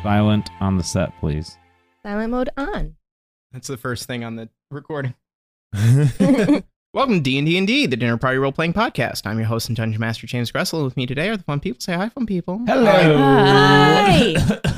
Silent on the set, please. Silent mode on. That's the first thing on the recording. Welcome to D&D, the Dinner Party Role-Playing Podcast. I'm your host and Dungeon Master, James Gressel. With me today are the fun people. Say hi, fun people. Hello. Hi.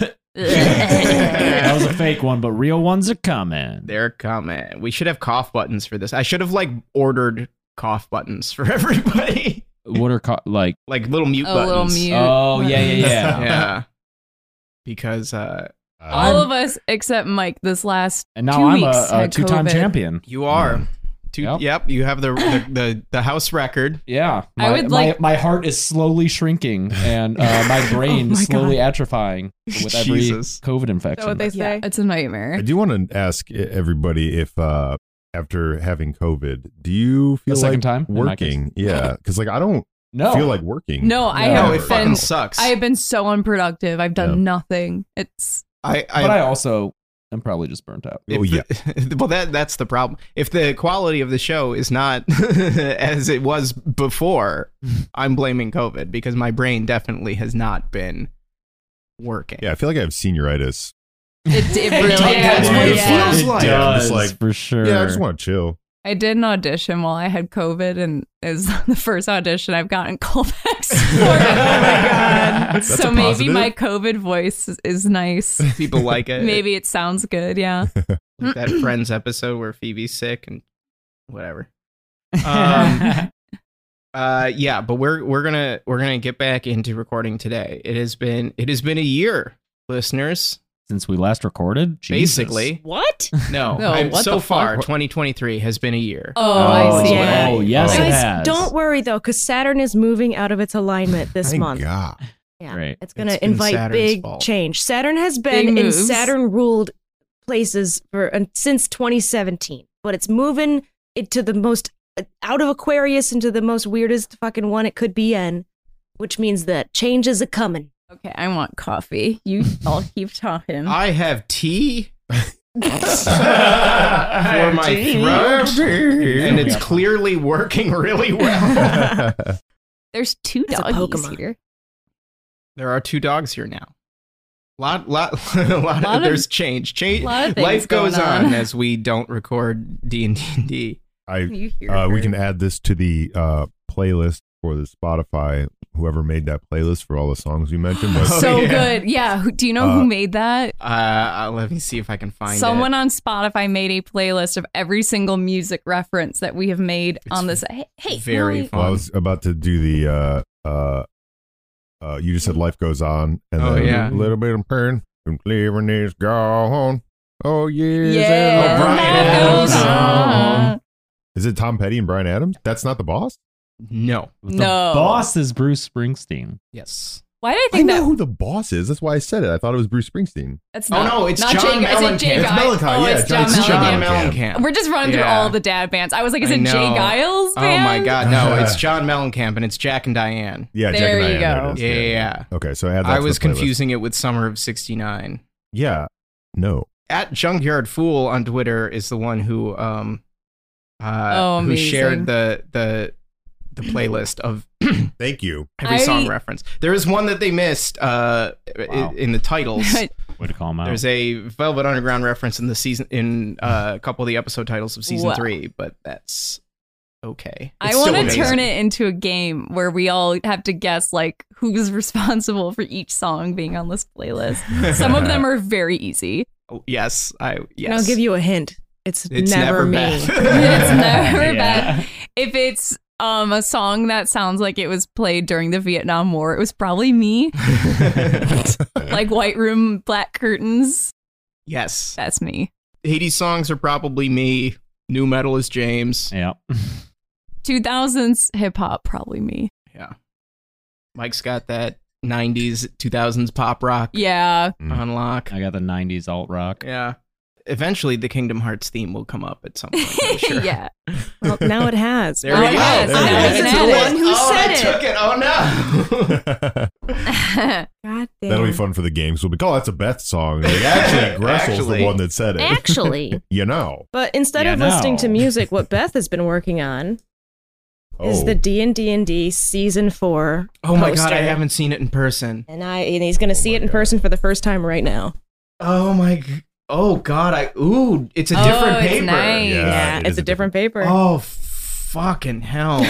That was a fake one, but real ones are coming. They're coming. We should have cough buttons for this. I should have, ordered cough buttons for everybody. What are like little mute buttons. Little mute. Oh, yeah. Yeah. Because, all of us except Mike this last and now 2 I'm weeks a had two-time COVID. champion. you are. Yep. Yep, you have the house record. Yeah. I would like- my heart is slowly shrinking and my brain Oh my slowly God. atrophying with every Jesus. COVID Is infection. that what they Yeah, say? it's a nightmare. I do want to ask everybody if after having COVID, do you feel The like second time, in my working? Yeah, because I don't No. feel like working. No, I No, No, have it been. fucking sucks. I have been so unproductive. I've done nothing. It's I But I also am probably just burnt out. Oh, yeah. Well, that's the problem. If the quality of the show is not as it was before, I'm blaming COVID because my brain definitely has not been working. Yeah, I feel like I have senioritis. it really That's what it yeah. feels like. Yeah, I'm just does, like, for sure. Yeah, I just want to chill. I did an audition while I had COVID, and it was the first audition I've gotten callbacks for. Oh my god! That's So a maybe positive. my COVID voice is nice. People like it. Maybe it sounds good. Yeah. Like that Friends episode where Phoebe's sick and whatever. Yeah, but we're gonna get back into recording today. It has been a year, listeners. Since we last recorded, Jesus. Basically, What? no. No, what so the far, fuck? 2023 has been a year. Oh, I see. yeah. Oh, yes, Oh. it Guys, has. don't worry though, because Saturn is moving out of its alignment this Thank month. God. Yeah, Great. it's going It's to been invite Saturn's big fault. change. Saturn has been Big in moves. Saturn-ruled places since 2017, but it's moving into the most out of Aquarius into the most weirdest fucking one it could be in, which means that changes are coming. Okay, I want coffee. You all keep talking. I have tea for my throat, and it's clearly working really well. There's two It's a doggies Pokemon. here. There are 2 dogs here now. There's change. lot of things Life goes going on on. as we don't record D&D. You hear We her. can add this to the playlist for the Spotify. Whoever made that playlist for all the songs we mentioned. But So yeah. good. Yeah. Do you know who made that? Let me see if I can find Someone it. on Spotify made a playlist of every single music reference that we have made on this. Hey, very Molly. fun. well, I was about to do the you just said life goes on, and Oh, then yeah. a little bit of pain, and leaving is gone. Oh yes, Yeah. Oh, Bryan Adams. Is it Tom Petty and Bryan Adams? That's not the boss. No. The No. boss is Bruce Springsteen. Yes. Why did I I think know that? who the boss is. That's why I said it. I thought it was Bruce Springsteen. That's Oh, not, no, it's not John Jay, is it Jay Mellencamp. It's Giles? Mellencamp, Oh, yeah, it's John John Mellencamp. Mellencamp. We're just running through Yeah. all the dad bands. I was like, is I it Jay know. Giles' Oh band? my God, no! It's John Mellencamp, and it's Jack and Diane. Yeah, There Jack and you Diane, go. there it is. Yeah. Okay, so add that I to was the playlist. confusing it with Summer of '69. Yeah, no. At Junkyard Fool on Twitter is the one who who amazing. shared the playlist of Thank you. every song reference. There is one that they missed in the titles. Way to call him out. There's a Velvet Underground reference in the season in a couple of the episode titles of season Wow. 3, but that's okay. I It's want still to amazing. turn it into a game where we all have to guess like who's responsible for each song being on this playlist. Some of them are very easy. Oh, yes, And I'll give you a hint. It's It's never me. bad. It's never Yeah. bad. If it's a song that sounds like it was played during the Vietnam War, it was probably me. Like White Room, Black Curtains. Yes. That's me. 80s songs are probably me. New metal is James. Yeah. 2000s hip hop, probably me. Yeah. Mike's got that 90s, 2000s pop rock Yeah. on lock. I got the 90s alt rock. Yeah. Eventually, the Kingdom Hearts theme will come up at some point, I'm sure. Yeah. Well, now it has. There Oh, we it go. has. There Now we we go. can That's add the it. one. Who said I it? took it. Oh, no. God damn. That'll be fun for the games. We'll be, oh, that's a Beth song. Like, actually, Gressel's Actually. the one that said it. Actually. You know. But instead Yeah, of listening to no. music, what Beth has been working on is the D&D season 4 Oh my god, poster. I haven't seen it in person. And he's going to see it in person for the first time right now. Oh my oh god, it's a different it's paper. nice. Yeah, it it's is a different paper. Oh fucking hell.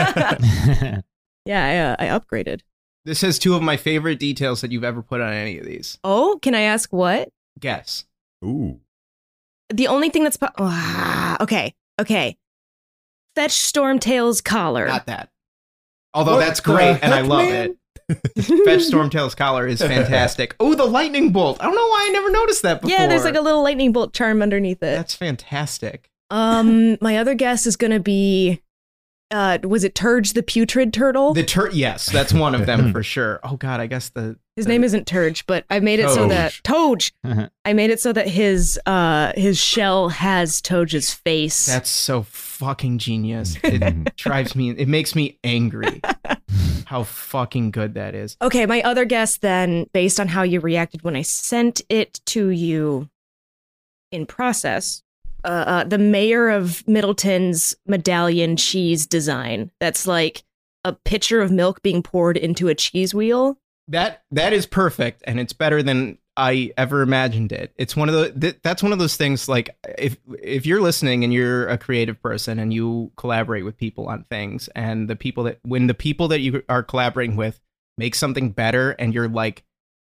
Yeah, I upgraded. This has 2 of my favorite details that you've ever put on any of these. Oh, can I ask what? Guess. Ooh. The only thing that's okay. Fetch Stormtail's collar. Not that. Although What that's the great and I heck, love man? it. Fetch Stormtail's collar is fantastic. Oh, the lightning bolt. I don't know why I never noticed that before. Yeah, there's like a little lightning bolt charm underneath it. That's fantastic. My other guess is gonna be, was it Turge the putrid turtle? Yes, that's one of them for sure. Oh god, I guess His name isn't Turge, but I made it so that Toge. I made it so that his shell has Toge's face. that's so fucking genius. It drives me. It makes me angry. How fucking good that is. Okay, my other guess then, based on how you reacted when I sent it to you in process, the mayor of Middleton's medallion cheese design. That's like a pitcher of milk being poured into a cheese wheel. That is perfect, and it's better than I ever imagined it. It's one of that's one of those things. Like if you're listening and you're a creative person and you collaborate with people on things, and when the people that you are collaborating with make something better, and you're like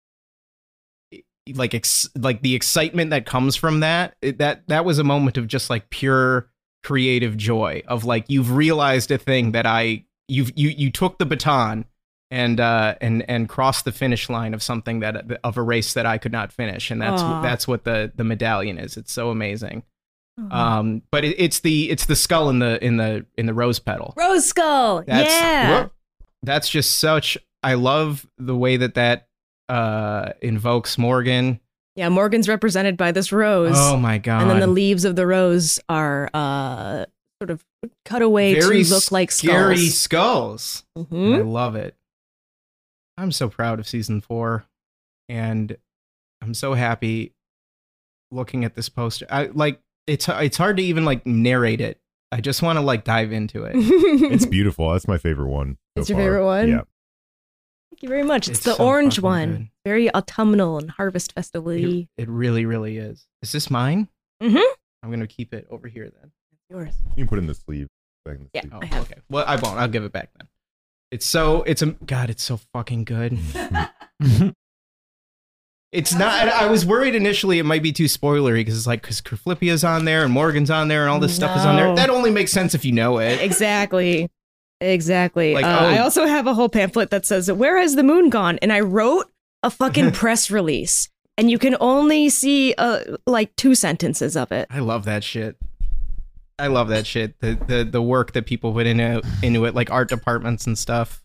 the excitement that comes from that was a moment of just like pure creative joy of like you've realized a thing that you took the baton and crossed the finish line of something of a race that I could not finish, and that's what the medallion is. It's so amazing. But it's the skull in the rose petal. Rose skull. That's just such. I love the way that invokes Morgan. Yeah, Morgan's represented by this rose. Oh my god! And then the leaves of the rose are sort of cut away Very to look like scary skulls. skulls. Mhm. I love it. I'm so proud of season 4, and I'm so happy looking at this poster. It's hard to even like narrate it. I just want to like dive into it. It's beautiful. That's my favorite one. so It's your far. favorite one? Yeah. Thank you very much. It's the so orange fucking one. good. Very autumnal and harvest festival-y. It really, really is. Is this mine? Mhm. I'm gonna keep it over here then. Yours. You can put it in the sleeve. Back in the Yeah. sleeve. Oh, I have. okay. Well, I won't. I'll give it back then. It's so fucking good. It's not. I was worried initially it might be too spoilery because Kerflippia's on there and Morgan's on there and all this stuff is on there. No. That only makes sense if you know it. Exactly. Like, I I also have a whole pamphlet that says, "Where has the moon gone?" And I wrote a fucking press release, and you can only see like 2 sentences of it. I love that shit. The work that people put into it, like art departments and stuff.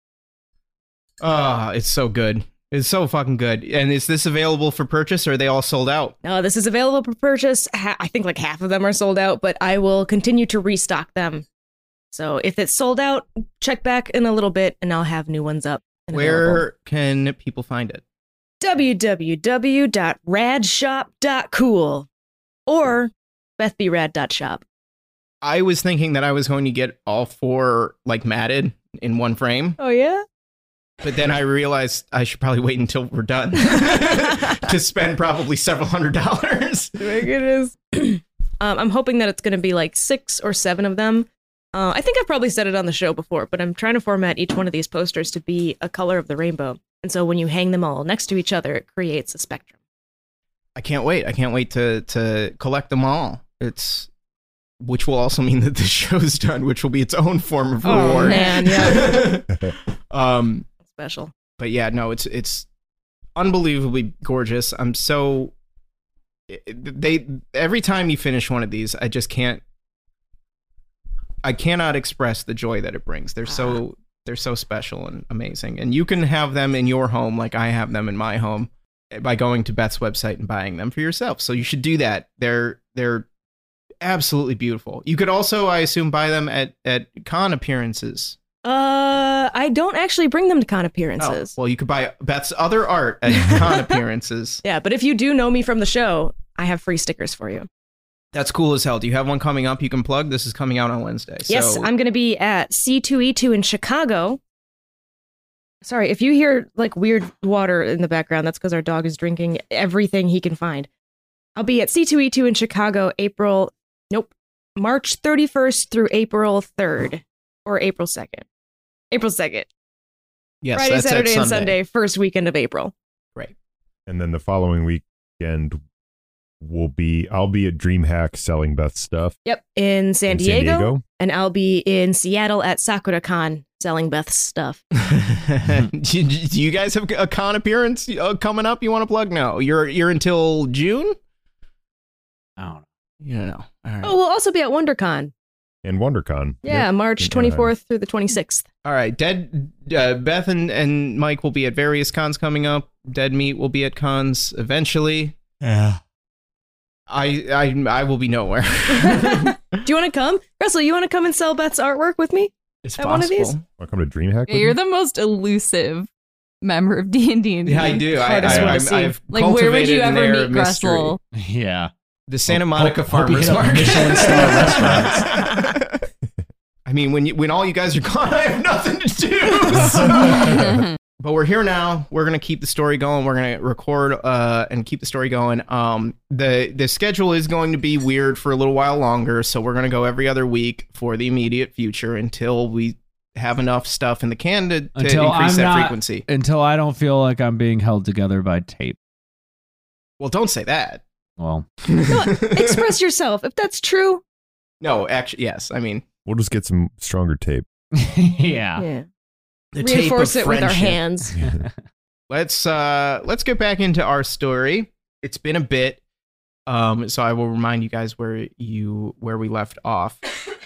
Oh, it's so good. It's so fucking good. And is this available for purchase or are they all sold out? No, this is available for purchase. I think like half of them are sold out, but I will continue to restock them. So if it's sold out, check back in a little bit and I'll have new ones up. and available. Where can people find it? www.radshop.cool or bethbrad.shop. I was thinking that I was going to get all 4 like matted in one frame, Oh, yeah? but then I realized I should probably wait until we're done to spend probably several $100s. My goodness. I'm hoping that it's going to be like 6 or 7 of them. I think I've probably said it on the show before, but I'm trying to format each one of these posters to be a color of the rainbow. And so when you hang them all next to each other, it creates a spectrum. I can't wait. I can't wait to collect them all. Which will also mean that the show's done, which will be its own form of reward. Oh, man, yeah. Special. But yeah, no, it's unbelievably gorgeous. I'm so every time you finish one of these, I cannot express the joy that it brings. They're so special and amazing. And you can have them in your home like I have them in my home by going to Beth's website and buying them for yourself. So you should do that. They're absolutely beautiful. You could also, I assume, buy them at con appearances. I don't actually bring them to con appearances. Oh, well, you could buy Beth's other art at con appearances. Yeah, but if you do know me from the show, I have free stickers for you. That's cool as hell. Do you have one coming up you can plug? This is coming out on Wednesday. Yes, So, I'm going to be at C2E2 in Chicago. Sorry, if you hear like weird water in the background, that's because our dog is drinking everything he can find. I'll be at C2E2 in Chicago March 31st through April 3rd or April 2nd. April 2nd. yes, Friday, that's Saturday, at and Sunday, first weekend of April. Right. And then the following weekend I'll be at DreamHack selling Beth's stuff. Yep, in San in Diego. And I'll be in Seattle at SakuraCon selling Beth's stuff. do you guys have a con appearance coming up you want to plug? No. You're until June? I don't know. You don't know. All right. Oh, we'll also be at WonderCon. And WonderCon. Yeah, Yep. March 24th through the 26th. All right. Beth and Mike will be at various cons coming up. Dead Meat will be at cons eventually. Yeah. I will be nowhere. Do you want to come? Russell, you want to come and sell Beth's artwork with me? It's At one of these? possible. Want to come to DreamHack? Yeah, you're the most elusive member of D&D. Yeah, I do. Hardest one to see. I've Like, where would you cultivated an ever air meet of mystery. Russell? Yeah. The Santa Monica hope you Farmers hit up Market. Michelin star restaurants. I mean, when all you guys are gone, I have nothing to do. But we're here now. We're gonna keep the story going. We're gonna record and keep the story going. The schedule is going to be weird for a little while longer, so we're gonna go every other week for the immediate future until we have enough stuff in the can to Until increase I'm that not- frequency. Until I don't feel like I'm being held together by tape. Well, don't say that. Well, No, express yourself. If that's true, No, actually, yes. I mean, We'll just get some stronger tape. yeah. yeah. the tape Reinforce of it with our friendship. hands. Let's get back into our story. It's been a bit, so I will remind you guys where we left off.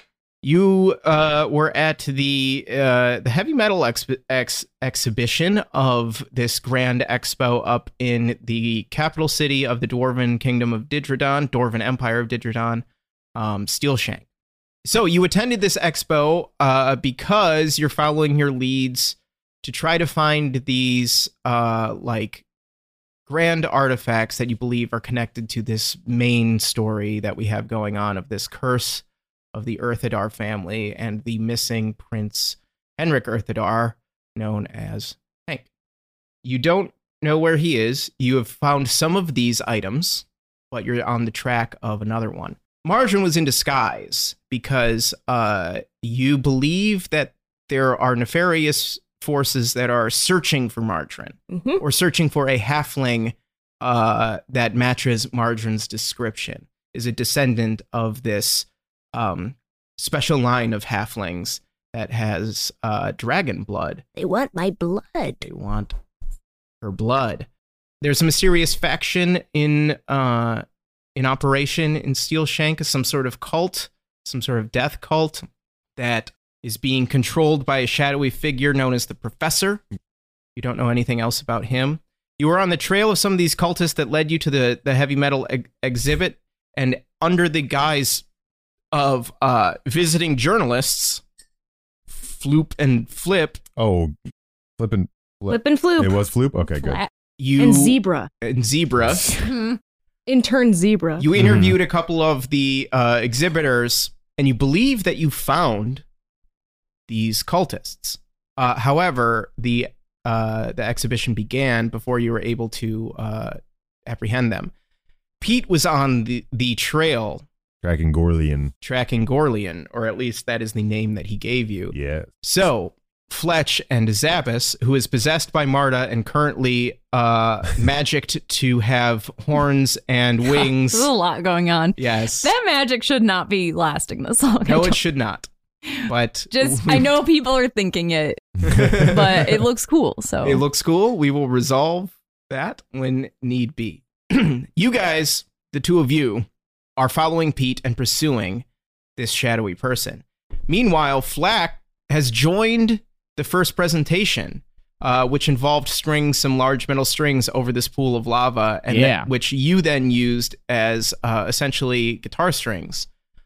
You were at the heavy metal exhibition of this grand expo up in the capital city of the Dwarven Kingdom of Didradon, Dwarven Empire of Didradon, Steelshank. So you attended this expo because you're following your leads to try to find these like grand artifacts that you believe are connected to this main story that we have going on of this curse of the Earthadar family and the missing Prince Henrik Earthadar, known as Hank. You don't know where he is. You have found some of these items, but you're on the track of another one. Margarine was in disguise because you believe that there are nefarious forces that are searching for Margarine Mhm. or searching for a halfling that matches Margarine's description, is a descendant of this special line of halflings that has dragon blood. They want my blood. They want her blood. There's a mysterious faction in operation in Steelshank, some sort of cult, some sort of death cult that is being controlled by a shadowy figure known as the Professor. You don't know anything else about him. You were on the trail of some of these cultists that led you to the heavy metal exhibit, and under the guise of visiting journalists, Floop and Flip, Oh, Flip and Flip and Floop. It was Floop? Okay, good. Flat. you And Zebra. and Zebra, Intern Zebra. you interviewed a couple of the exhibitors, and you believe that you found these cultists. However, the exhibition began before you were able to apprehend them. Pete was on the trail Tracking Gorlian. tracking Gorlian, or at least that is the name that he gave you. Yeah. So, Fletch and Zappis, who is possessed by Marta and currently magicked to have horns and wings. There's a lot going on. Yes. That magic should not be lasting this long. No, it should not. But I know people are thinking it, but it looks cool. So it looks cool. We will resolve that when need be. You guys, the two of you, are following Pete and pursuing this shadowy person. Meanwhile, Flack has joined the first presentation, which involved stringing some large metal strings over this pool of lava, and Yeah. which you then used as essentially guitar strings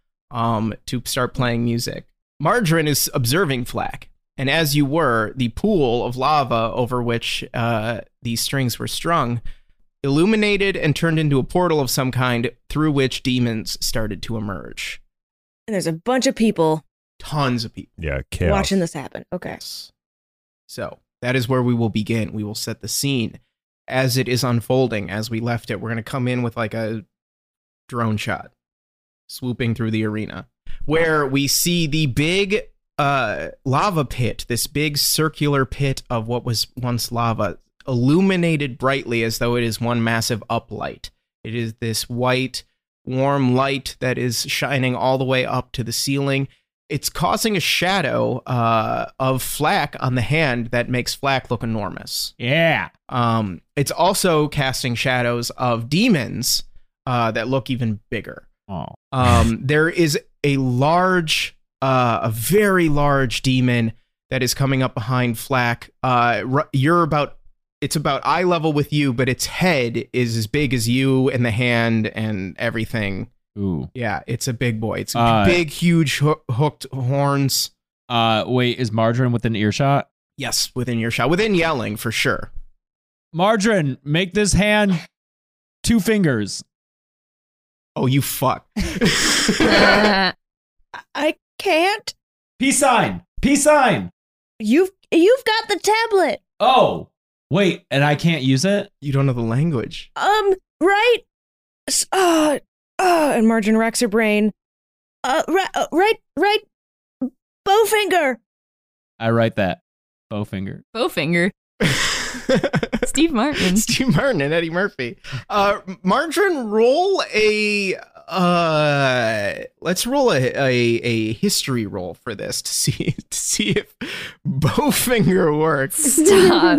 to start playing music. Margarine is observing Flack, and as you were, the pool of lava over which these strings were strung illuminated and turned into a portal of some kind through which demons started to emerge. And there's a bunch of people Tons of people. Yeah, chaos. watching this happen. Okay. Yes. So that is where we will begin. We will set the scene as it is unfolding. As we left it, we're going to come in with like a drone shot swooping through the arena where we see the big lava pit, this big circular pit of what was once lava, illuminated brightly as though it is one massive uplight. It is this white, warm light that is shining all the way up to the ceiling. It's causing a shadow of Flack on the hand that makes Flack look enormous. Yeah. It's also casting shadows of demons that look even bigger. Oh. There is a very large demon that is coming up behind Flack. It's about eye level with you, but its head is as big as you and the hand and everything. Ooh. Yeah, it's a big boy. It's big, huge hooked horns. Wait, is Margarine within earshot? Yes, within earshot. Within yelling, for sure. Margarine, make this hand 2 fingers. Oh, you fuck. I can't. Peace sign. Peace sign. You've got the tablet. Oh, wait, and I can't use it? You don't know the language. Right. And Margin racks her brain. Right. Bowfinger. I write that. Bowfinger. Bowfinger. Steve Martin. Steve Martin and Eddie Murphy. Margarine, roll a let's roll a history roll for this to see if Bowfinger works. Stop.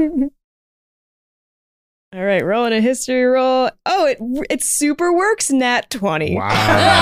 All right, rolling a history roll. Oh, it super works. Nat 20. Wow.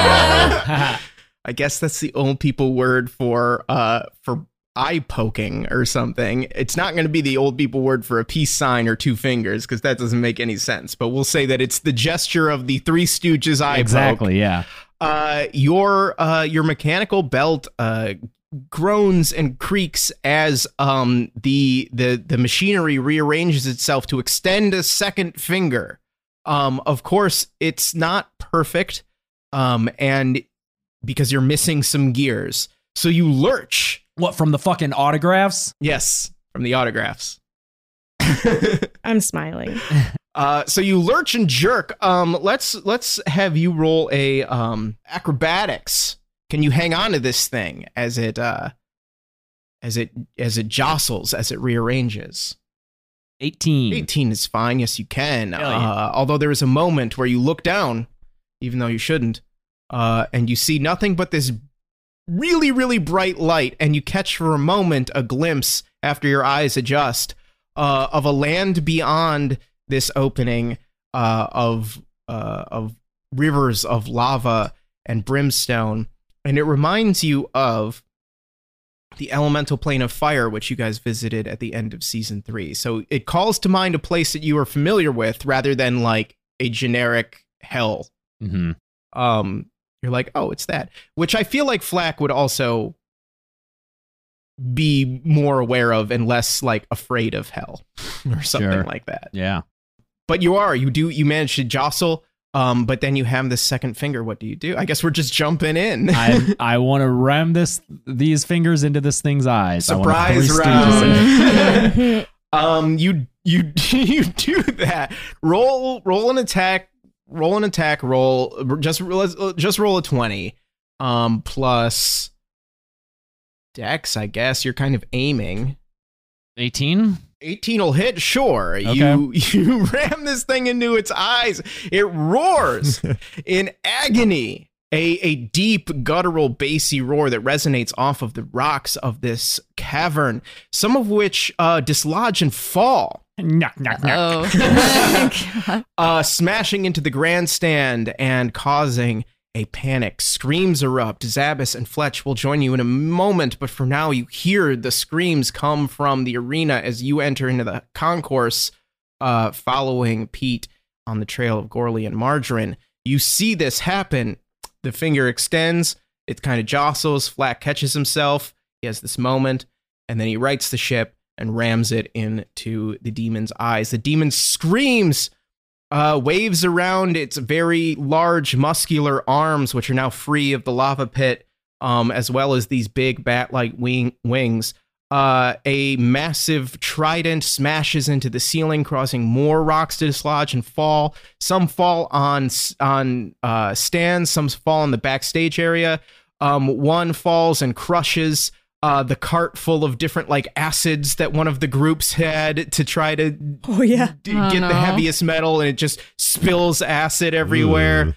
I guess that's the old people word for eye poking or something. It's not going to be the old people word for a peace sign or 2 fingers because that doesn't make any sense. But we'll say that it's the gesture of the Three Stooges eye Exactly, yeah. Your mechanical belt groans and creaks as the machinery rearranges itself to extend a second finger. Of course, it's not perfect, and because you're missing some gears, so you lurch. What, from the fucking autographs? Yes, from the autographs. I'm smiling. So you lurch and jerk. Let's have you roll a acrobatics. Can you hang on to this thing as it jostles, as it rearranges? 18. 18 is fine. Yes, you can. Hell yeah. Although there is a moment where you look down, even though you shouldn't, and you see nothing but this really, really bright light, and you catch for a moment a glimpse after your eyes adjust of a land beyond this opening of rivers of lava and brimstone. And it reminds you of the elemental plane of fire, which you guys visited at the end of season 3. So it calls to mind a place that you are familiar with rather than like a generic hell. Mm-hmm. You're like, oh, it's that. Which I feel like Flack would also be more aware of and less like afraid of hell or something Sure. like that. Yeah. But you manage to jostle. But then you have this second finger. What do you do? I guess we're just jumping in. I want to ram these fingers into this thing's eyes. Surprise round. You do that. Roll an attack. Just roll a 20. Plus Dex, I guess. You're kind of aiming. 18? 18 will hit, sure. Okay. You ram this thing into its eyes. It roars in agony. A deep, guttural, bassy roar that resonates off of the rocks of this cavern, some of which dislodge and fall. Knock, knock, knock. Oh. God. Smashing into the grandstand and causing a panic. Screams erupt. Zabas and Fletch will join you in a moment, but for now you hear the screams come from the arena as you enter into the concourse, following Pete on the trail of Gorley and Margarine. You see this happen. The finger extends. It kind of jostles. Flack catches himself. He has this moment, and then he rights the ship and rams it into the demon's eyes. The demon screams waves around its very large muscular arms, which are now free of the lava pit, as well as these big bat-like wings. A massive trident smashes into the ceiling, causing more rocks to dislodge and fall. Some fall on stands, some fall in the backstage area. One falls and crushes the cart full of different like acids that one of the groups had to try to get the heaviest metal, and it just spills acid everywhere,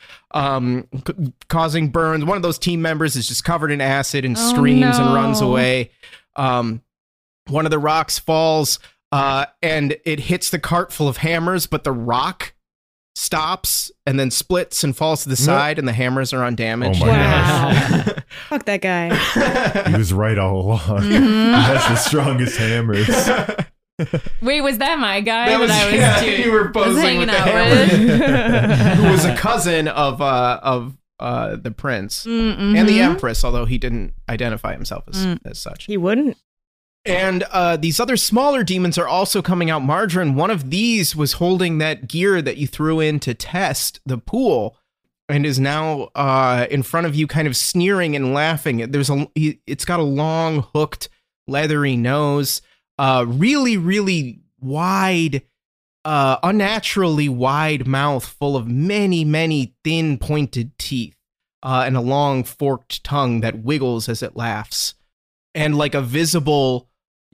causing burns. One of those team members is just covered in acid and screams and runs away. One of the rocks falls and it hits the cart full of hammers, but the rock stops and then splits and falls to the side, and the hammers are undamaged. Oh my God. Fuck that guy. He was right all along. He has the strongest hammers. Wait, was that my guy? That was, you were posing with the hammer. Who was a cousin of the prince and the empress, although he didn't identify himself as such. He wouldn't. And these other smaller demons are also coming out. Margarine, one of these was holding that gear that you threw in to test the pool, and is now in front of you, kind of sneering and laughing. It's got a long, hooked, leathery nose, really, really wide, unnaturally wide mouth full of many, many thin, pointed teeth, and a long, forked tongue that wiggles as it laughs, and like a visible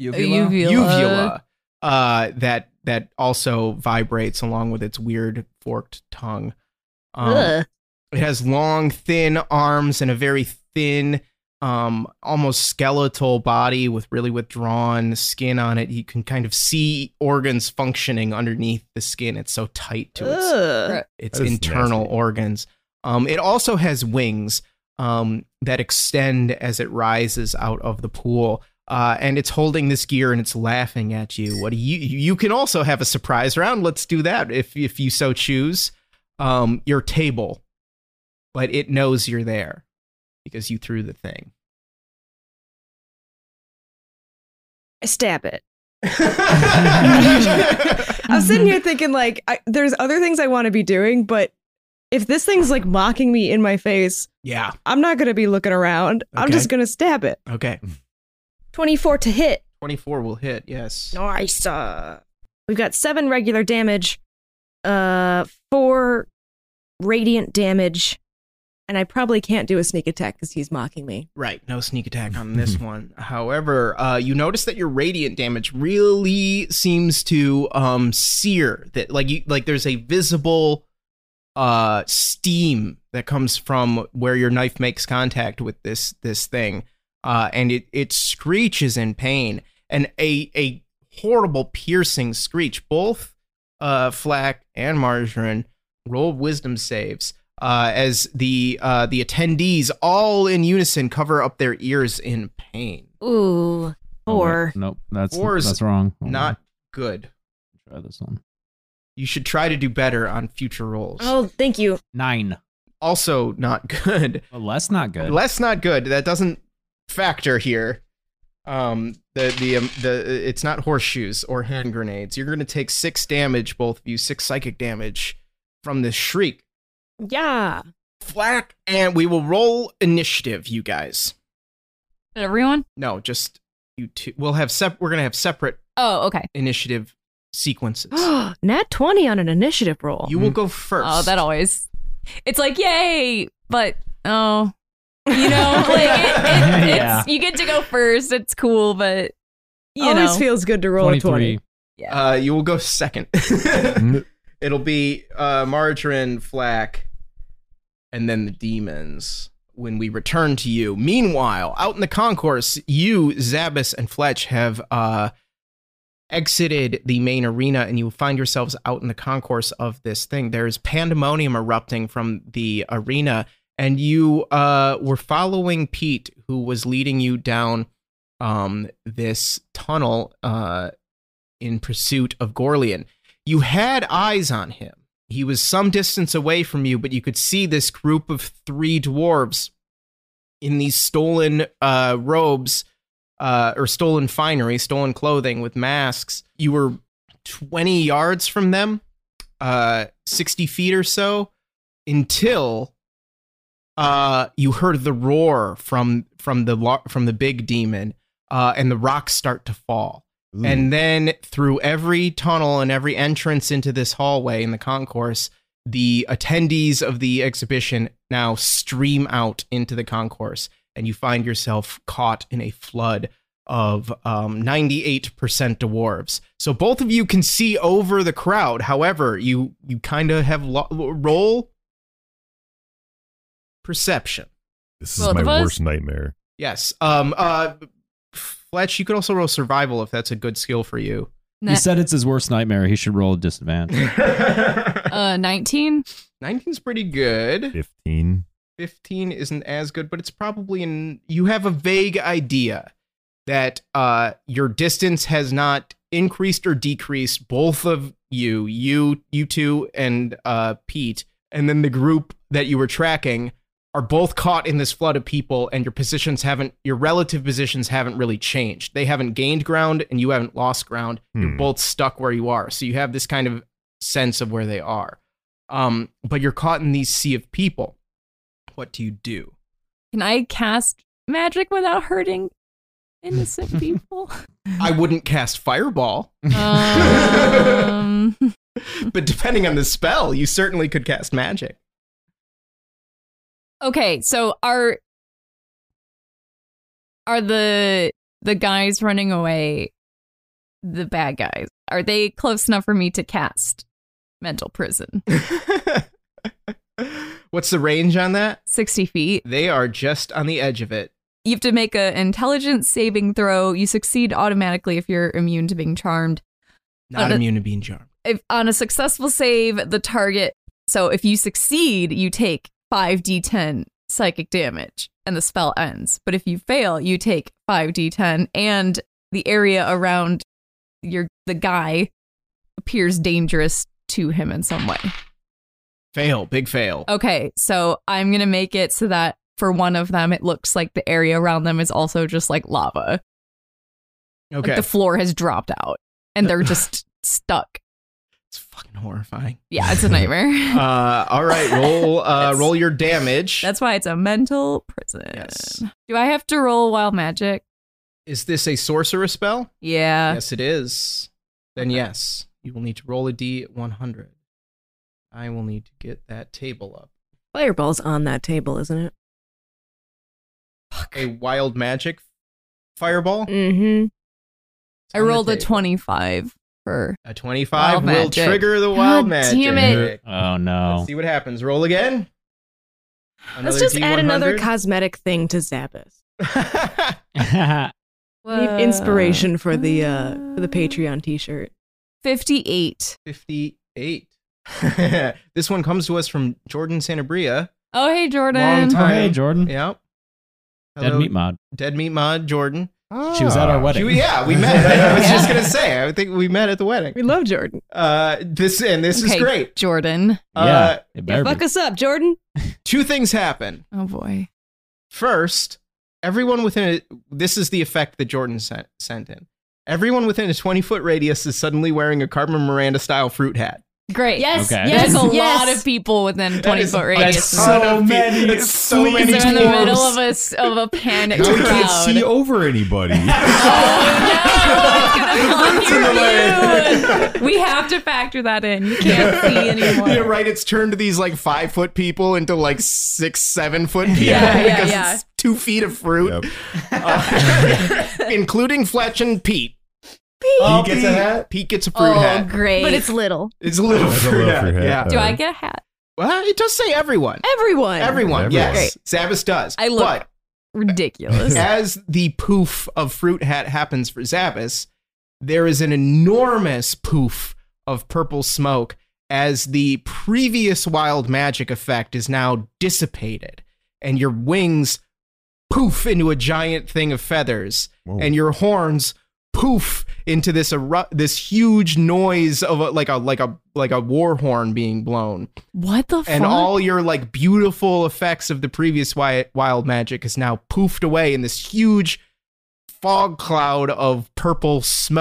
uvula that also vibrates along with its weird forked tongue. It has long, thin arms and a very thin, almost skeletal body with really withdrawn skin on it. You can kind of see organs functioning underneath the skin. It's so tight to its internal organs. It also has wings that extend as it rises out of the pool. And it's holding this gear and it's laughing at you. What do you can also have a surprise round. Let's do that if you so choose. Your table, but it knows you're there because you threw the thing. I stab it. I'm sitting here thinking like, there's other things I want to be doing, but if this thing's like mocking me in my face, yeah, I'm not going to be looking around. Okay. I'm just going to stab it. Okay. 24 to hit. 24 will hit, yes. Nice. We've got 7 regular damage, 4 radiant damage, and I probably can't do a sneak attack because he's mocking me. Right, no sneak attack on this one. However, you notice that your radiant damage really seems to sear. That like there's a visible steam that comes from where your knife makes contact with this thing. And it screeches in pain, and a horrible piercing screech. Both Flack and Margarine roll wisdom saves as the attendees all in unison cover up their ears in pain. Ooh, 4. Nope, that's Four's wrong. Not good. Try this one. You should try to do better on future rolls. Oh, thank you. 9. Also not good. Well, less not good. Less not good. That doesn't factor here. It's not horseshoes or hand grenades. You're going to take 6 damage, both of you, 6 psychic damage from this shriek. Yeah. Flack, and we will roll initiative, you guys. Everyone? No, just you two. We're going to have separate okay. initiative sequences. Nat 20 on an initiative roll. You will go first. Oh, that always. It's like, yay, but you know, like it's you get to go first. It's cool, but you always know. Feels good to roll 23. a 20. Yeah. You will go second. It'll be Margarine, Flack, and then the demons when we return to you. Meanwhile, out in the concourse, you, Zabas, and Fletch have exited the main arena, and you find yourselves out in the concourse of this thing. There's pandemonium erupting from the arena, and you were following Pete, who was leading you down this tunnel in pursuit of Gorlian. You had eyes on him. He was some distance away from you, but you could see this group of 3 dwarves in these stolen robes, or stolen finery, stolen clothing with masks. You were 20 yards from them, 60 feet or so until you heard the roar from the big demon, and the rocks start to fall. Ooh. And then through every tunnel and every entrance into this hallway in the concourse, the attendees of the exhibition now stream out into the concourse, and you find yourself caught in a flood of 98% dwarves. So both of you can see over the crowd. However, you kind of have roll perception. This is Both my of us? worst nightmare. Yes. Fletch, you could also roll survival if that's a good skill for you. He said it's his worst nightmare. He should roll a disadvantage. 19. 19's pretty good. 15. 15 isn't as good, but it's probably you have a vague idea that your distance has not increased or decreased. Both of you two and Pete, and then the group that you were tracking are both caught in this flood of people, and your relative positions haven't really changed. They haven't gained ground and you haven't lost ground. You're both stuck where you are. So you have this kind of sense of where they are. But you're caught in these sea of people. What do you do? Can I cast magic without hurting innocent people? I wouldn't cast Fireball. Um, But depending on the spell, you certainly could cast magic. okay, so are the guys running away the bad guys? Are they close enough for me to cast mental prison? What's the range on that? 60 feet. They are just on the edge of it. You have to make an intelligence saving throw. You succeed automatically if you're immune to being charmed. Not immune to being charmed. If on a successful save, the target. So if you succeed, you take 5d10 psychic damage and the spell ends. But if you fail, you take 5d10 and the area around the guy appears dangerous to him in some way. Fail. Big fail. Okay, so I'm going to make it so that for one of them, it looks like the area around them is also just like lava. Okay. Like the floor has dropped out and they're just stuck. It's fucking horrifying. Yeah, it's a nightmare. All right, roll your damage. That's why it's a mental prison. Yes. Do I have to roll wild magic? Is this a sorcerer spell? Yeah. Yes, it is. Then yes, you will need to roll a d100. I will need to get that table up. Fireball's on that table, isn't it? A wild magic fireball? Mm-hmm. I rolled a 25 for A 25 wild will magic. trigger the wild God magic. damn it. Oh, no. Let's see what happens. Roll again. Let's just add another D100. cosmetic thing to Zappos. Whoa. Need inspiration for the Patreon t-shirt. 58. 58. This one comes to us from Jordan Santabria. Oh, hey, Jordan. Long Oh, time. hey, Jordan. Yep. Dead Hello, Meat Mod. Dead Meat Mod, Jordan. She was at our wedding. Yeah, we met. I was just gonna say. I think we met at the wedding. We love Jordan. This is Okay, great. Jordan. Yeah, it better Fuck be. us up, Jordan. Two things happen. Oh, boy. First, everyone within this is the effect that Jordan sent in. Everyone within a 20-foot radius is suddenly wearing a Carmen Miranda style fruit hat. Great. Yes, Okay. yes, There's a yes. lot of people within That 20 is foot a radius. ton of many. That's so Please, many They're in the dwarves. middle of a panicked Now we can't crowd. see over anybody. Oh, no, we have to factor that in. You can't see anymore. Yeah, right. It's turned to these like 5-foot people into like 6-7 foot people Yeah, because yeah. it's 2 feet of fruit, Yep. including Fletch and Pete. He gets a hat? Pete gets a fruit Oh, hat. great. But it's little. It's a little That's a fruit little hat. fruit hat. Yeah. Do I get a hat? Well, it does say everyone. Everyone. Everyone. Everyone. Yes. Zabbis does. I look But ridiculous. as the poof of fruit hat happens for Zabbis, there is an enormous poof of purple smoke as the previous wild magic effect is now dissipated, and your wings poof into a giant thing of feathers, Whoa. and your horns poof into this huge noise of like a war horn being blown. What the fuck? And all your like beautiful effects of the previous wild magic is now poofed away in this huge fog cloud of purple smoke.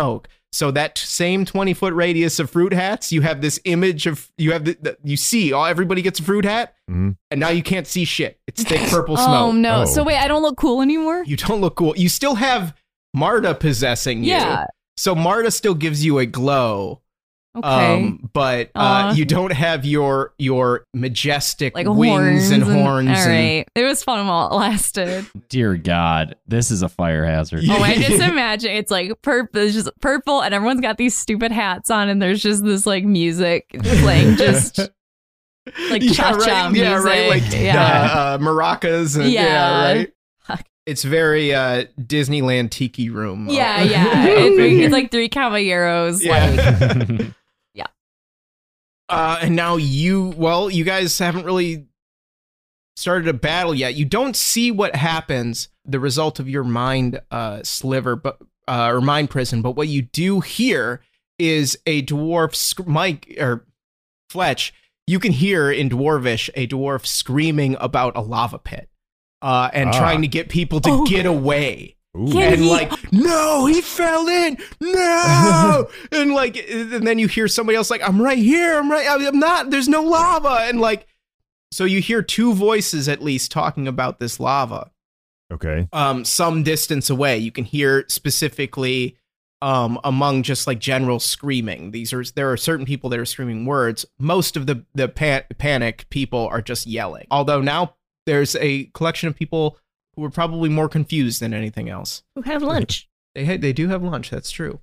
So that same 20-foot radius of fruit hats, you have this image of, you see, everybody gets a fruit hat, and now you can't see shit. It's thick purple smoke. Oh no! Oh. So wait, I don't look cool anymore. You don't look cool. You still have Marta possessing you. Yeah. So Marta still gives you a glow. Okay. But you don't have your majestic Like wings and horns. All right. It was fun while it lasted. Dear God, this is a fire hazard. Yeah. Oh, I just imagine it's like purple. It's just purple, and everyone's got these stupid hats on, and there's just this like music playing, just like cha-cha music. Yeah, right. Like maracas. And, Yeah. Right. It's very Disneyland tiki room. Yeah. It's like Three Caballeros. Like, Yeah. And now you guys haven't really started a battle yet. You don't see what happens, the result of your mind sliver, but or mind prison. But what you do hear is a dwarf, Mike or Fletch. You can hear in Dwarvish a dwarf screaming about a lava pit, and trying to get people to get away. Ooh. And like, no, he fell in. No, and like, and then you hear somebody else like, I'm right here. I'm not. There's no lava. And like, so you hear two voices at least talking about this lava. Okay. Some distance away, you can hear specifically, among just like general screaming. There are certain people that are screaming words. Most of the panicked people are just yelling. Although now there's a collection of people who are probably more confused than anything else. Who have lunch? They do have lunch. That's true.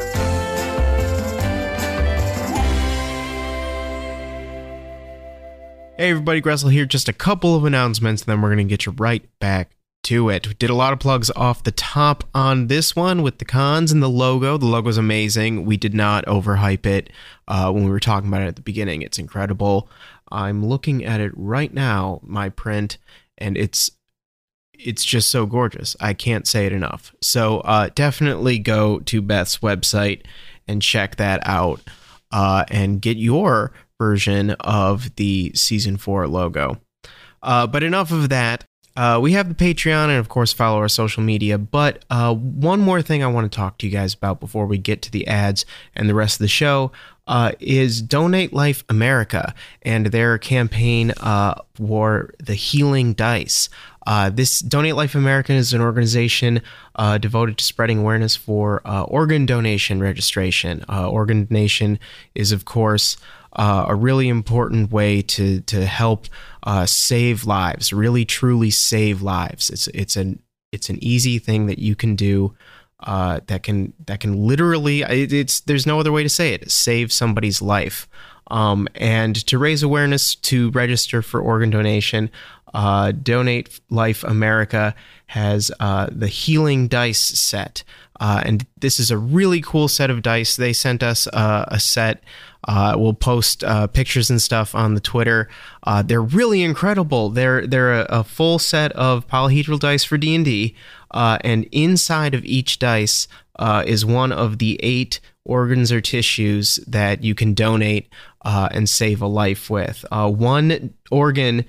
Hey everybody, Gressel here. Just a couple of announcements, then we're going to get you right back to it. We did a lot of plugs off the top on this one with the cons and the logo. The logo's amazing. We did not overhype it when we were talking about it at the beginning. It's incredible. I'm looking at it right now, my print, and it's just so gorgeous. I can't say it enough. So definitely go to Beth's website and check that out and get your version of the season 4 logo. But enough of that. We have the Patreon and, of course, follow our social media. But one more thing I want to talk to you guys about before we get to the ads and the rest of the show is Donate Life America and their campaign for the Healing Dice. This Donate Life America is an organization devoted to spreading awareness for organ donation registration. Organ donation is, of course, a really important way to help save lives, really truly save lives. It's an easy thing that you can do that can literally, there's no other way to say it, save somebody's life. And to raise awareness to register for organ donation, Donate Life America has the Healing Dice set. And this is a really cool set of dice. They sent us a set. We'll post pictures and stuff on the Twitter. They're really incredible. They're a full set of polyhedral dice for D&D. And inside of each dice is one of the 8 organs or tissues that you can donate and save a life with. One organ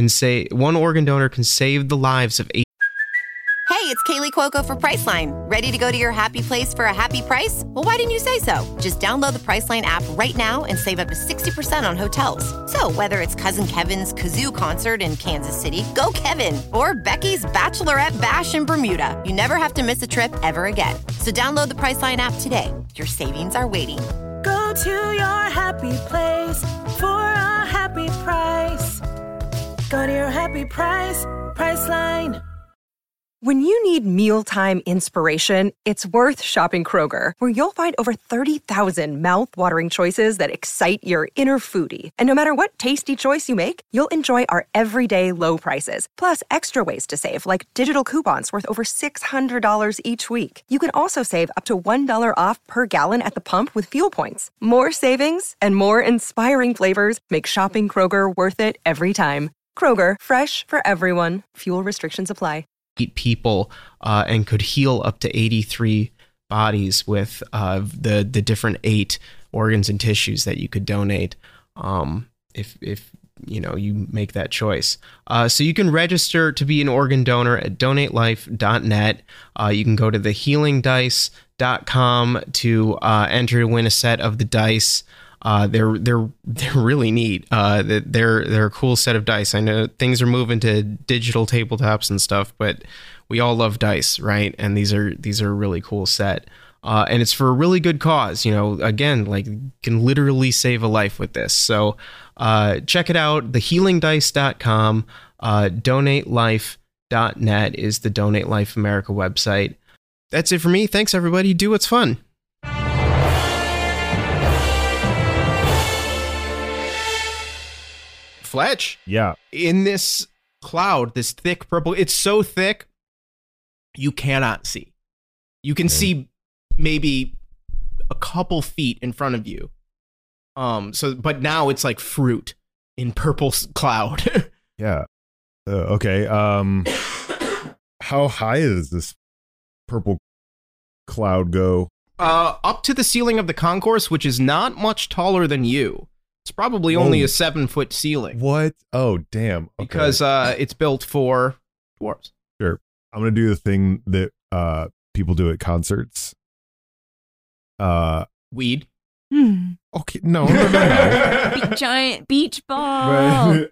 donor can save the lives of 8. Hey, it's Kaylee Cuoco for Priceline. Ready to go to your happy place for a happy price? Well, why didn't you say so? Just download the Priceline app right now and save up to 60% on hotels. So whether it's Cousin Kevin's Kazoo Concert in Kansas City, go Kevin, or Becky's Bachelorette Bash in Bermuda, you never have to miss a trip ever again. So download the Priceline app today. Your savings are waiting. Go to your happy place for a happy price. Go to your happy price, Priceline. When you need mealtime inspiration, it's worth shopping Kroger, where you'll find over 30,000 mouth-watering choices that excite your inner foodie. And no matter what tasty choice you make, you'll enjoy our everyday low prices, plus extra ways to save, like digital coupons worth over $600 each week. You can also save up to $1 off per gallon at the pump with fuel points. More savings and more inspiring flavors make shopping Kroger worth it every time. Kroger, fresh for everyone. Fuel restrictions apply. People and could heal up to 83 bodies with the different 8 organs and tissues that you could donate if you make that choice. So you can register to be an organ donor at donatelife.net. You can go to the Healing Dice downateLife.com to enter to win a set of the dice. They're really neat. They're a cool set of dice. I know things are moving to digital tabletops and stuff, but we all love dice, right? And these are a really cool set. And it's for a really good cause. You know, again, like you can literally save a life with this. So check it out. thehealingdice.com. DonateLife.net is the Donate Life America website. That's it for me. Thanks, everybody. Do what's fun. Fletch. Yeah. In this cloud, this thick purple, it's so thick, you cannot see. You can see maybe a couple feet in front of you. But now it's like fruit in purple cloud. Yeah. Okay. How high does this purple cloud go? Up to the ceiling of the concourse, which is not much taller than you. It's probably only a 7-foot ceiling. What? Oh, damn. Okay. Because it's built for dwarves. Sure. I'm going to do the thing that people do at concerts. Weed. Okay. No. Big giant beach ball.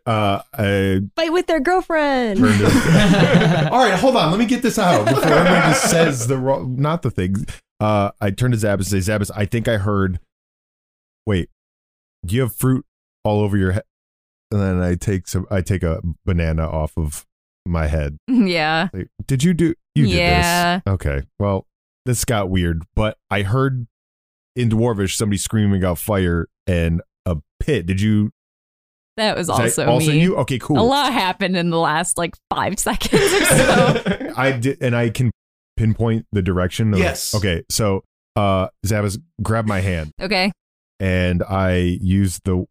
I Fight with their girlfriend. turned to... All right, hold on. Let me get this out before everybody just says the wrong, not the thing. I turned to Zabbis and say, Zabbis, I think I heard, wait, do you have fruit all over your head? And then I take a banana off of my head. Yeah. Like, did you do this? Yeah. Okay. Well, this got weird, but I heard in Dwarvish somebody screaming out fire and a pit. Did you? That was Is that also also me. you? Okay, cool. A lot happened in the last like 5 seconds or so. I did, and I can pinpoint the direction. Yes. Okay, so Zabbis, grab my hand, Okay. and I use the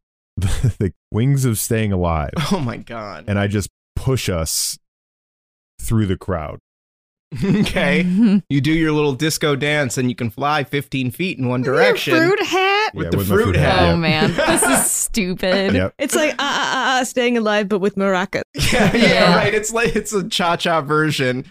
wings of staying alive, Oh my god. and I just push us through the crowd. Okay. You do your little disco dance and you can fly 15 feet in one direction. Fruit hat. With Yeah, the with my fruit hat. Oh yeah. man, this is stupid. Yep. It's like staying alive, but with maracas. Yeah, Yeah. right. It's a cha-cha version.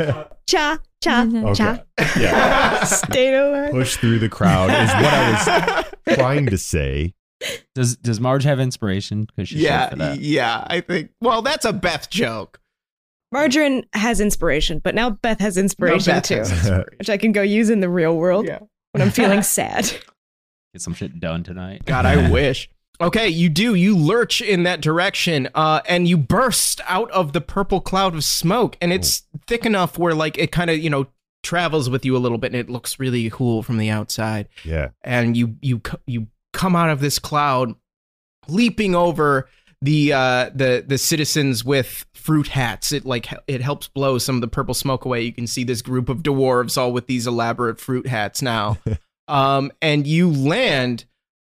Cha cha Okay. cha. Yeah. Staying alive. Push through the crowd is what I was trying to say. Does Marge have inspiration? Because she's for that. Yeah, I think. Well, that's a Beth joke. Margarine has inspiration, but now Beth has inspiration Beth too, has inspiration. which I can go use in the real world Yeah. when I'm feeling sad. Get some shit done tonight. God, I wish. Okay, you lurch in that direction, and you burst out of the purple cloud of smoke, and it's thick enough where like it kind of travels with you a little bit, and it looks really cool from the outside. Yeah. And you come out of this cloud, leaping over the citizens with fruit hats. It helps blow some of the purple smoke away. You can see this group of dwarves all with these elaborate fruit hats now. And you land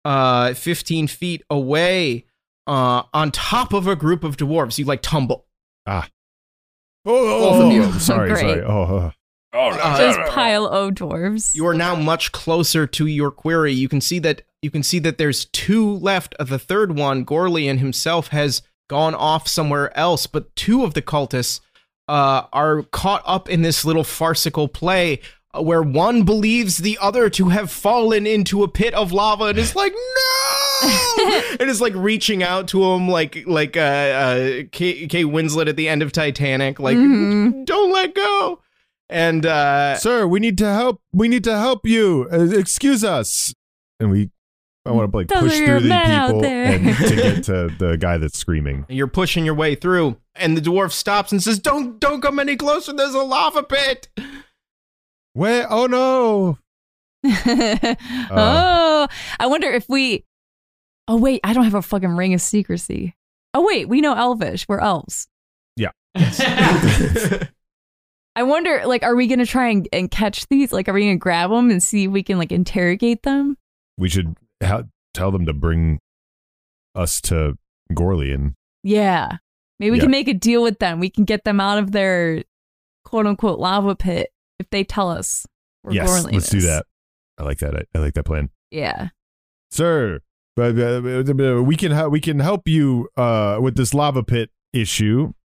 15 feet away on top of a group of dwarves. You tumble. Oh, you. sorry. Great. Oh, Just pile of dwarves. You are now much closer to your quarry. You can see that there's 2 left. The third one, Gorlian himself, has gone off somewhere else, but 2 of the cultists are caught up in this little farcical play where one believes the other to have fallen into a pit of lava and is like, no! And is reaching out to him like Kate Winslet at the end of Titanic, don't let go. And sir, we need to help. We need to help you. Excuse us. And I want to Those push are your through the men out people there. and to get to the guy that's screaming. you're pushing your way through, and the dwarf stops and says, "Don't come any closer. There's a lava pit." Where? Oh no! Oh, I wonder if we. Oh wait, I don't have a fucking ring of secrecy. Oh wait, we know Elvish. We're elves. Yeah. I wonder, are we gonna try and catch these? Are we gonna grab them and see if we can interrogate them? We should tell them to bring us to Gorlian. Yeah, maybe we Yeah. can make a deal with them. We can get them out of their quote unquote lava pit if they tell us. Where Yes, Gorlian let's do is. that. I like that. I like that plan, Yeah. sir. But we can help you with this lava pit issue.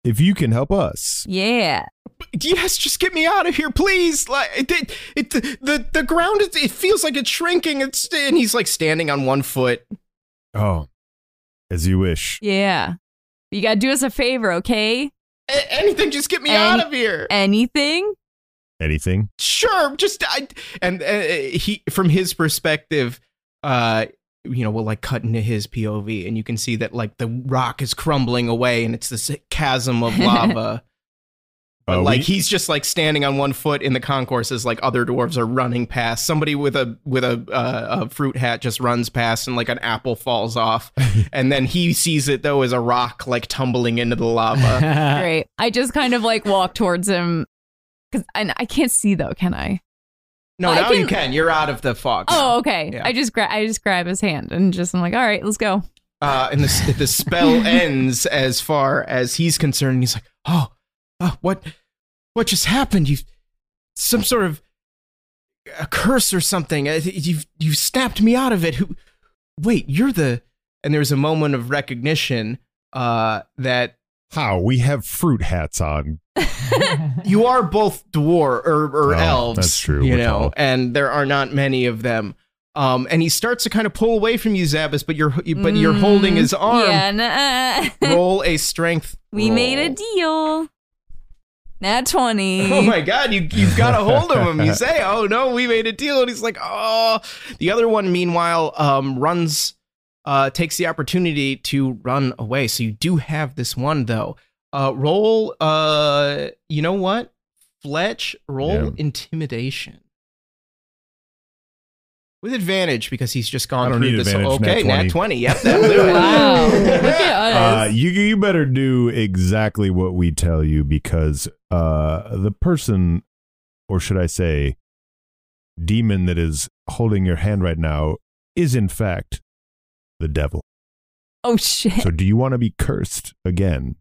if you can help us. Yeah. Yes, just get me out of here, please. Like the ground, it feels like it's shrinking. And he's like standing on one foot. Oh, as you wish. Yeah. You gotta do us a favor, okay? Anything, just get me out of here. Anything? Anything? Sure, just he, from his perspective, we'll like cut into his POV, and you can see that like the rock is crumbling away, and it's this chasm of lava. But like he's just like standing on one foot in the concourse as like other dwarves are running past. Somebody with a fruit hat just runs past, and like an apple falls off, and then he sees it though as a rock like tumbling into the lava. Great. I just kind of like walk towards him because I can't see though, can I? No, now you can. You're out of the fog. Oh, okay. Yeah. I just grab his hand and I'm like, all right, let's go. And the spell ends as far as he's concerned. He's like, what just happened? You've some sort of a curse or something. You've snapped me out of it. Wait, you're the. And there's a moment of recognition that how we have fruit hats on. You are both dwarf or elves. That's true. You know, and there are not many of them. And he starts to kind of pull away from you, Zabbis, but you're holding his arm. Yeah, Roll a strength. We roll. made a deal. Nat 20. Oh my God, you've got a hold of him. You say, "Oh no, we made a deal," and he's like, "Oh." The other one, meanwhile, takes the opportunity to run away. So you do have this one though. Roll. You know what, Fletch? Roll intimidation. With advantage, because he's just gone through this. Okay, nat 20. Yep, that'll do it. Wow. Look at us. You better do exactly what we tell you, because the person, or should I say, demon that is holding your hand right now is in fact the devil. Oh, shit. So do you want to be cursed again?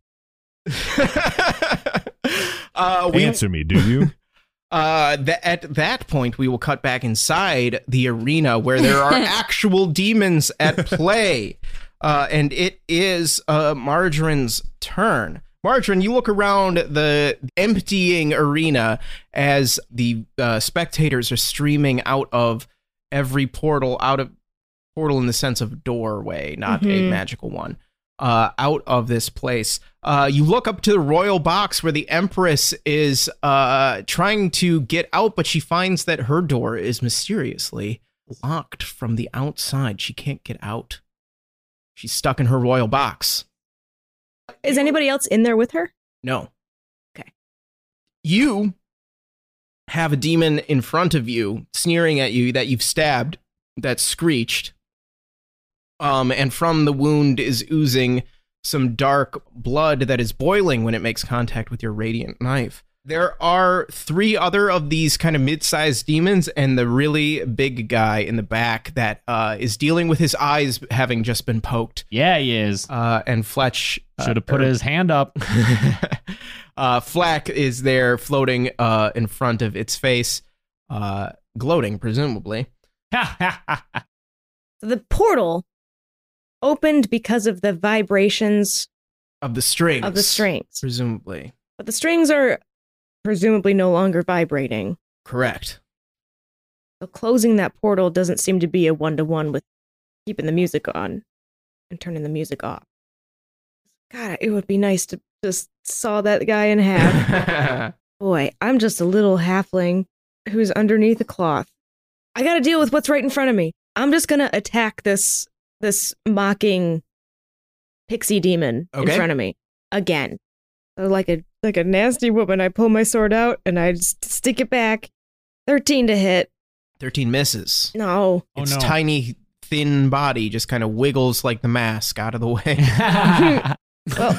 Answer me, do you? At that point, we will cut back inside the arena where there are actual demons at play. And it is Marjorie's turn. Marjorie, you look around the emptying arena as the spectators are streaming out of every portal, portal in the sense of doorway, not a magical one. Out of this place. You look up to the royal box where the Empress is trying to get out, but she finds that her door is mysteriously locked from the outside. She can't get out. She's stuck in her royal box. Is anybody else in there with her? No. Okay. You have a demon in front of you, sneering at you, that you've stabbed, that's screeched. And from the wound is oozing some dark blood that is boiling when it makes contact with your radiant knife. There are 3 other of these kind of mid-sized demons, and the really big guy in the back that is dealing with his eyes having just been poked. Yeah, he is. And Fletch should have put his hand up. Flack is there floating in front of its face, gloating, presumably. The portal opened because of the vibrations of the strings. Presumably. But the strings are presumably no longer vibrating. Correct. So closing that portal doesn't seem to be a one-to-one with keeping the music on and turning the music off. God, it would be nice to just saw that guy in half. Boy, I'm just a little halfling who's underneath a cloth. I gotta deal with what's right in front of me. I'm just gonna attack this mocking pixie demon in front of me again. So like a nasty woman, I pull my sword out and I just stick it back. 13 to hit. 13 misses. No. Its tiny, thin body just kind of wiggles like the mask out of the way. Well,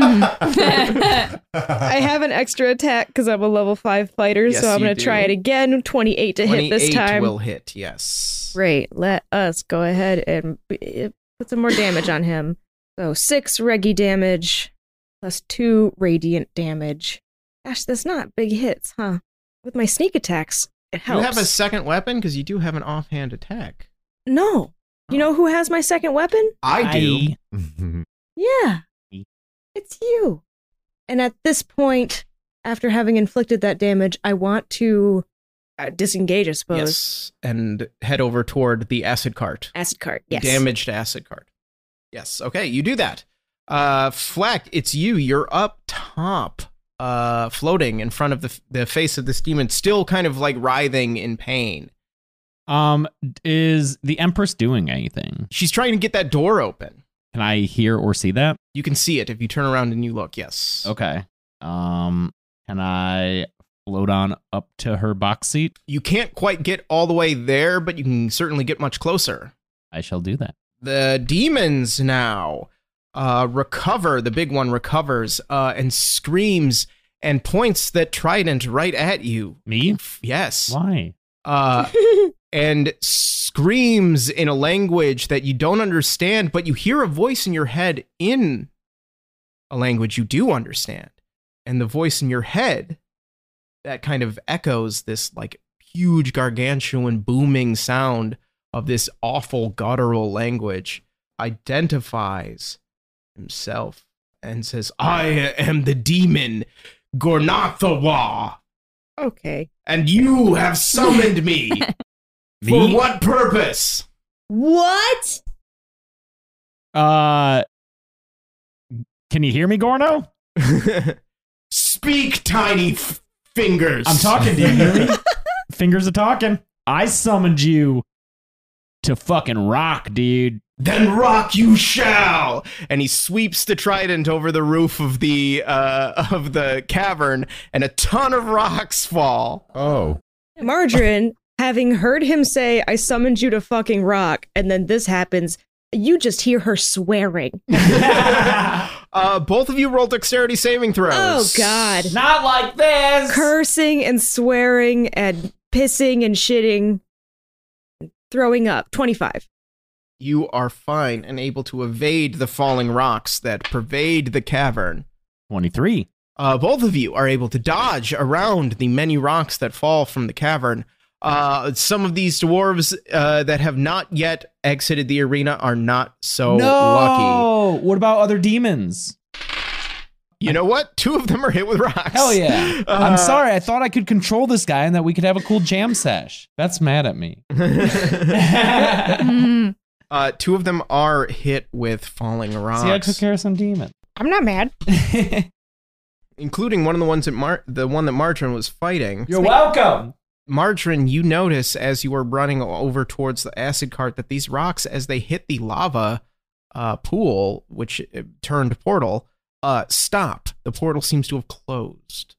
I have an extra attack because I'm a level 5 fighter, Yes, so I'm you going to try it again. 28 to hit this time. 28 will hit, yes. Great. Let us go ahead and put some more damage on him. So 6 reggie damage plus 2 radiant damage. Gosh, that's not big hits, huh? With my sneak attacks, it helps. You have a second weapon because you do have an offhand attack. No. You know who has my second weapon? I do. Yeah. It's you. And at this point, after having inflicted that damage, I want to disengage, I suppose. Yes, and head over toward the acid cart. Acid cart, yes. Damaged acid cart. Yes, okay, you do that. Flack, it's you. You're up top, floating in front of the face of this demon, still kind of like writhing in pain. Is the Empress doing anything? She's trying to get that door open. Can I hear or see that? You can see it if you turn around and you look, yes. Okay. Can I float on up to her box seat? You can't quite get all the way there, but you can certainly get much closer. I shall do that. The demons now recover. The big one recovers and screams and points that trident right at you. Me? Yes. Why? And screams in a language that you don't understand, but you hear a voice in your head in a language you do understand. And the voice in your head that kind of echoes this like huge gargantuan booming sound of this awful guttural language identifies himself and says, I am the demon Gornathawa. Okay. And you have summoned me. For what purpose? What? Can you hear me, Gorno? Speak, tiny fingers. I'm talking to you. Hear me? Fingers are talking. I summoned you to fucking rock, dude. Then rock you shall. And he sweeps the trident over the roof of the cavern, and a ton of rocks fall. Oh. Margarine, having heard him say, I summoned you to fucking rock, and then this happens, you just hear her swearing. Both of you roll dexterity saving throws. Oh, God. Not like this. Cursing and swearing and pissing and shitting. Throwing up. 25. You are fine and able to evade the falling rocks that pervade the cavern. 23. Both of you are able to dodge around the many rocks that fall from the cavern. Some of these dwarves that have not yet exited the arena are not so lucky. What about other demons? You know what? 2 of them are hit with rocks. Hell yeah. I'm sorry. I thought I could control this guy and that we could have a cool jam sesh. That's mad at me. 2 of them are hit with falling rocks. See, I took care of some demons. I'm not mad. Including one of the ones that the one that Margarine was fighting. You're welcome. Margarine, you notice as you were running over towards the acid cart that these rocks, as they hit the lava pool, which turned portal, stop. The portal seems to have closed.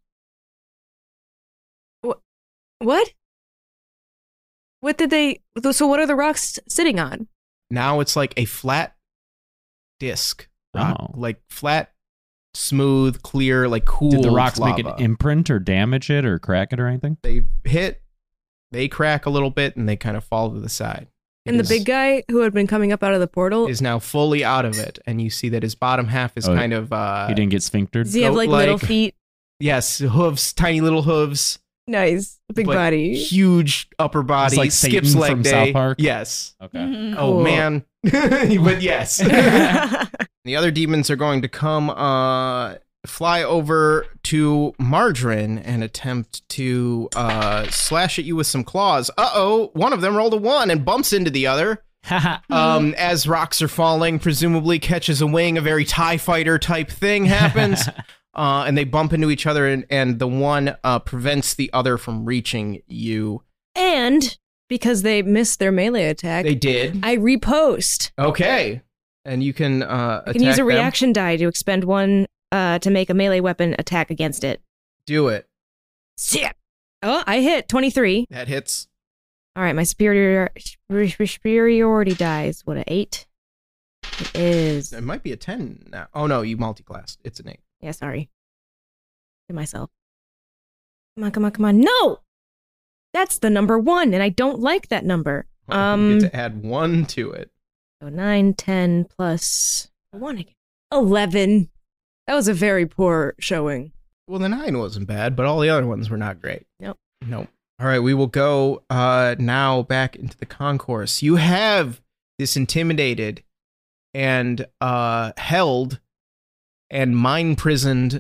What? What did they... So what are the rocks sitting on? Now it's like a flat disc. Rock, Oh. like flat, smooth, clear, like cool. Did the rocks lava. make an imprint or damage it or crack it or anything? They hit, they crack a little bit, and they kind of fall to the side. And the big guy who had been coming up out of the portal... is now fully out of it, and you see that his bottom half is kind of... he didn't get sphinctered? Does he have like little feet? Yes, hooves, tiny little hooves. Nice. Big but body. Huge upper body. It's like skips Satan leg from day. South Park? Yes. Okay. Oh, Cool. man. But yes. The other demons are going to come fly over to Margarine and attempt to slash at you with some claws. Uh-oh, one of them rolled a 1 and bumps into the other. As rocks are falling, presumably catches a wing, a very TIE fighter type thing happens. And they bump into each other, and the one prevents the other from reaching you. And because they missed their melee attack, They did. I repost. Okay. And you can I attack can use a them. reaction die to expend 1 to make a melee weapon attack against it. Do it. Shit. Oh, I hit 23. That hits. All right, my superiority die is what, an 8? It is. It might be a 10 now. Oh, no, you multi-classed. It's an 8. Yeah, sorry. To myself. Come on. No! That's the number 1, and I don't like that number. You get to add 1 to it. So 9, 10 plus 1 again. 11. That was a very poor showing. Well, the 9 wasn't bad, but all the other ones were not great. Nope. All right, we will go now back into the concourse. You have this intimidated and held and mind-prisoned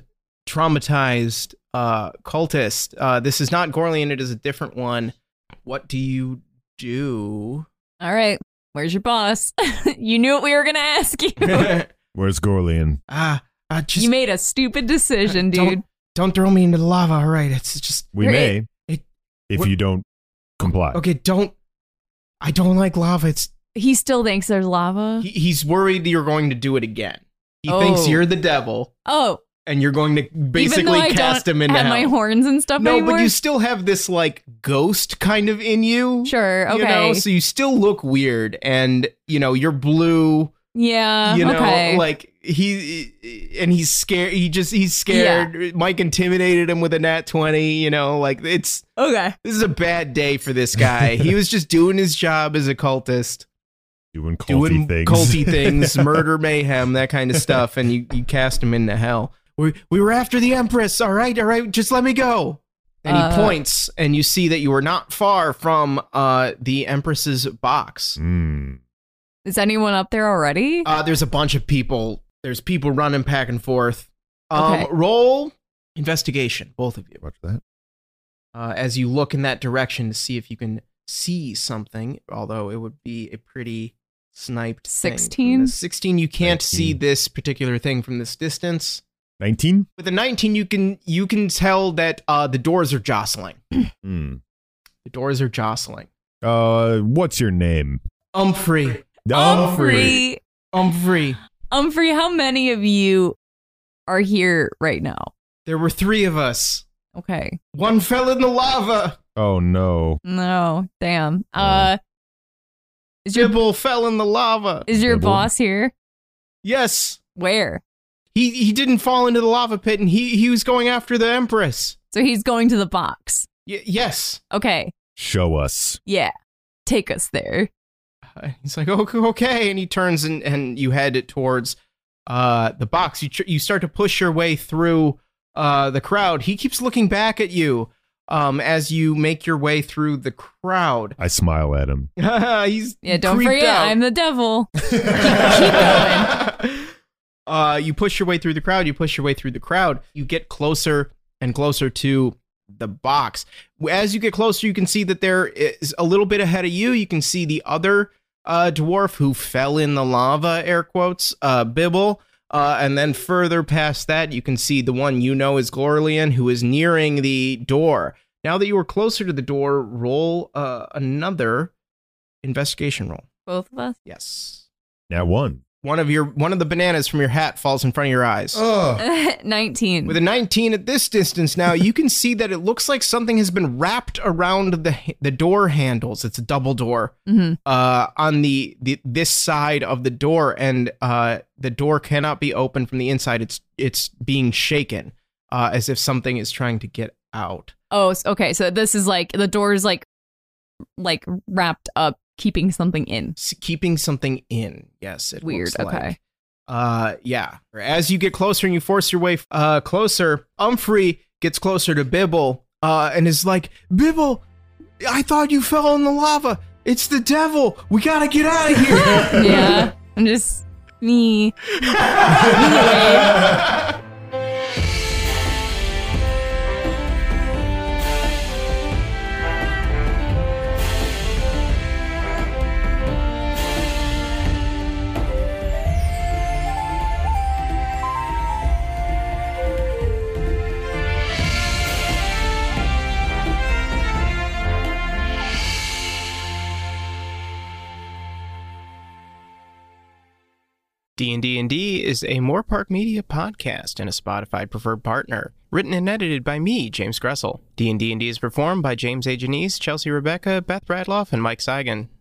traumatized cultist. This is not Gorlian, it is a different one. What do you do? All right. Where's your boss? You knew what we were going to ask you. Where's Gorlian? Just You made a stupid decision, dude. don't throw me into the lava. All right, it's just We may, if you don't comply. okay. I don't like lava. He still thinks there's lava. He's worried you're going to do it again. He thinks you're the devil. Oh, And you're going to even though basically I cast don't him into have hell. my horns and stuff No, anymore? but you still have this like ghost kind of in you. Sure, okay. You know, so you still look weird, and you're blue. Yeah, You know, okay. like he's scared. He's scared. Mike intimidated him with a nat 20. You know, like this is a bad day for this guy. He was just doing his job as a cultist. Doing culty Doing things. culty things, murder, mayhem, that kind of stuff, and you cast him into hell. We were after the Empress. All right, just let me go. And he points, and you see that you are not far from the Empress's box. Is anyone up there already? There's a bunch of people. There's people running back and forth. Okay. Roll investigation, both of you, Watch that. as you look in that direction to see if you can see something. Although it would be a pretty sniped thing. 16? 16. You can't 19. see this particular thing from this distance. 19? With a 19, you can tell that the doors are jostling. Hmm. The doors are jostling. What's your name? Humphrey. Humphrey, how many of you are here right now? There were 3 of us. Okay. One fell in the lava. Oh, no. No, damn. Oh. Dibble fell in the lava. Is your Dibble? boss here? Yes. Where? He didn't fall into the lava pit, and he was going after the Empress. So he's going to the box. Yes. Okay. Show us. Yeah. Take us there. He's like, okay, and he turns and you head towards the box. You start to push your way through the crowd. He keeps looking back at you as you make your way through the crowd. I smile at him. He's Don't creeped forget, out. I'm the devil. Keep going. You push your way through the crowd. You get closer and closer to the box. As you get closer, you can see that there is a little bit ahead of you. You can see the other dwarf who fell in the lava, air quotes, Bibble. And then further past that, you can see the one you know is Gorlian, who is nearing the door. Now that you are closer to the door, roll another investigation roll. Both of us? Yes. Now one. One of the bananas from your hat falls in front of your eyes. 19. With a 19 at this distance now, you can see that it looks like something has been wrapped around the door handles. It's a double door on this side of the door, and the door cannot be opened from the inside. It's being shaken as if something is trying to get out. Oh, okay. So this is like the door is like wrapped up, keeping something in. Keeping something in. Yes, it Weird. looks like. Okay. Yeah. As you get closer and you force your way closer, Humphrey gets closer to Bibble and is like, Bibble, I thought you fell in the lava. It's the devil. We gotta get out of here. Yeah. I'm just me. D&D is a Moorpark Media podcast and a Spotify preferred partner. Written and edited by me, James Gressel. D&D is performed by James A. Janice, Chelsea Rebecca, Beth Bradloff, and Mike Seigan.